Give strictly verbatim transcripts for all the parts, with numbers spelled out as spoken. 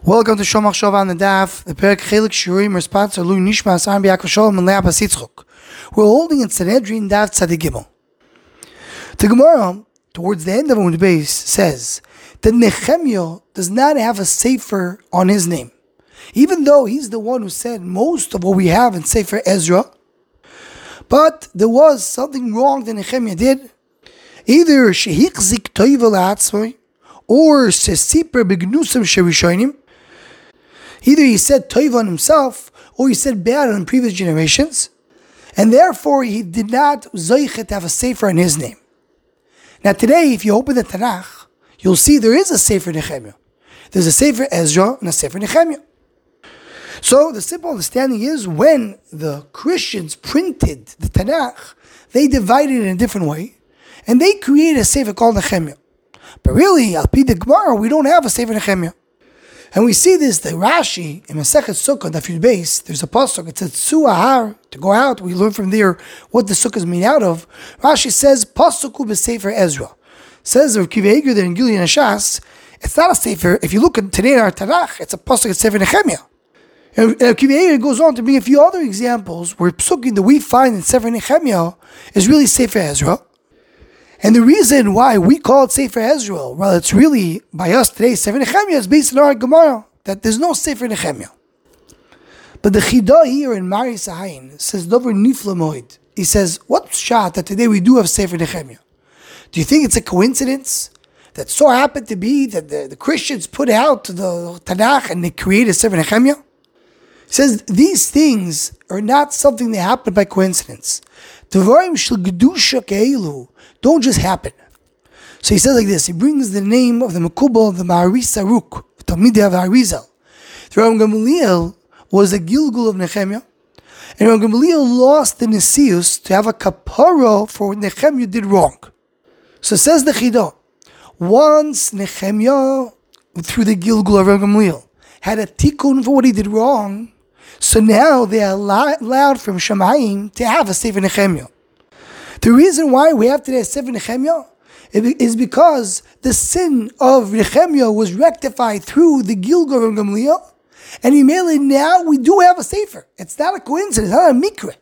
Welcome to Shomach Shova on the Daf, the Perek Chelik Shurim response to Lu Nishma Asar B'Yakov Shalom and Leah Bas Yitzchok. We're holding in Sanhedrin Daf Tzadik Gimel. The Gemara, towards the end of the base, says that Nehemiah does not have a sefer on his name, even though he's the one who said most of what we have in Sefer Ezra. But there was something wrong that Nehemiah did. Either Shehichzik Toiva La'atzmai, or Sesipra B'Gnusam Sherishonim. Either he said Toiva on himself, or he said bad on previous generations, and therefore he did not Zoichet have a sefer in his name. Now today, if you open the Tanakh, you'll see there is a sefer Nehemiah. There's a sefer Ezra and a sefer Nehemiah. So the simple understanding is, when the Christians printed the Tanakh, they divided it in a different way, and they created a sefer called Nehemiah. But really, Al Pi the Gemara, we don't have a sefer Nehemiah. And we see this, the Rashi, in Masechet Sukkah, Daf Yud Beis, there's a pasuk, it says, Tzu Ahar, to go out. We learn from there what the sukkah is made out of. Rashi says, Pasuku b'Sefer Ezra. Says Rav Kiva Eger there in Gilui Nashas, it's not a sefer. If you look at today in our Tanakh, it's a pasuk, it's Sefer Nehemiah. And Rav Kiva Eger goes on to bring a few other examples where psukim that we find in Sefer Nehemiah is really Sefer Ezra. And the reason why we call it Sefer Ezra, well, it's really, by us today, Sefer Nehemiah is based on our Gemara, that there's no Sefer Nehemiah. But the Chidah here in Mari Sahayin says, Dover Nifla Moed. He says, what's shot that today we do have Sefer Nehemiah? Do you think it's a coincidence that so happened to be that the, the Christians put out the Tanakh and they created Sefer Nehemiah? He says, these things are not something that happened by coincidence. Devarim shel Gedusha Ke'ilu don't just happen. So he says like this, he brings the name of the Mekubal, the Ma'aris Aruk, the Talmidei of Arizal. The Rav Gamaliel was a Gilgul of Nehemiah, and Rav Gamaliel lost the Nesius to have a kapara for what Nehemiah did wrong. So says the Chidah, once Nehemiah, through the Gilgul of Rav Gamaliel, had a tikkun for what he did wrong, so now they are allowed from Shamayim to have a Sefer Nehemiah. The reason why we have today a Sefer Nehemiah is because the sin of Nehemiah was rectified through the Gilgul of Gamliel, and immediately now we do have a Sefer. It's not a coincidence, it's not a mikra.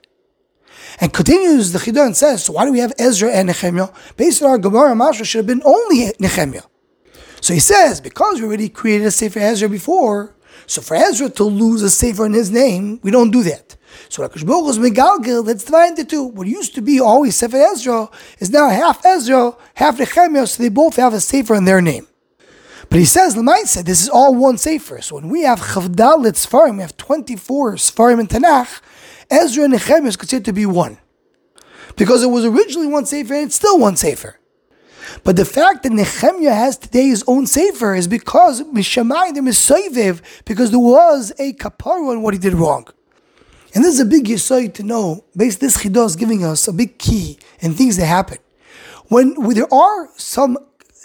And continues the Chidah and says, so why do we have Ezra and Nehemiah? Based on our Gemara, Masha should have been only Nehemiah. So he says, because we already created a Sefer Ezra before, so for Ezra to lose a sefer in his name, we don't do that. So HaKadosh Baruch Hu is megalgel, let's divide into two. What used to be always Sefer Ezra is now half Ezra, half Nehemiah, so they both have a sefer in their name. But he says, L'maaseh, this is all one sefer. So when we have Chavdalit Sfarim, we have twenty-four Sfarim in Tanakh, Ezra and Nehemiah is considered to be one. Because it was originally one sefer and it's still one sefer. But the fact that Nehemiah has today his own sefer is because Mishamayim is Soivev, because there was a kapara on what he did wrong. And this is a big yesod to know. Based this Chidah is giving us a big key in things that happen. When, when there are some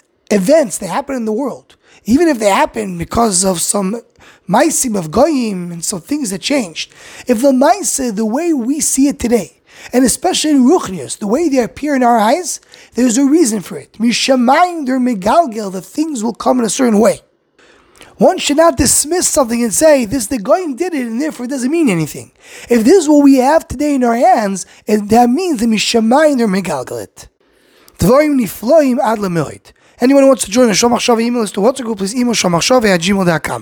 events that happen in the world, even if they happen because of some maisim of goyim and some things that changed, if the maisa, the way we see it today, and especially in Ruchnius, the way they appear in our eyes, there's a reason for it. Mishamayim, they're megalgel, the things will come in a certain way. One should not dismiss something and say, this the Goyim did it and therefore it doesn't mean anything. If this is what we have today in our hands, and that means that Mishamayim, they're megalgel it. Dvarim nifloim ad lemoed. Anyone who wants to join the Shomach Shava email list to WhatsApp group, please email shomachshava at gmail dot com.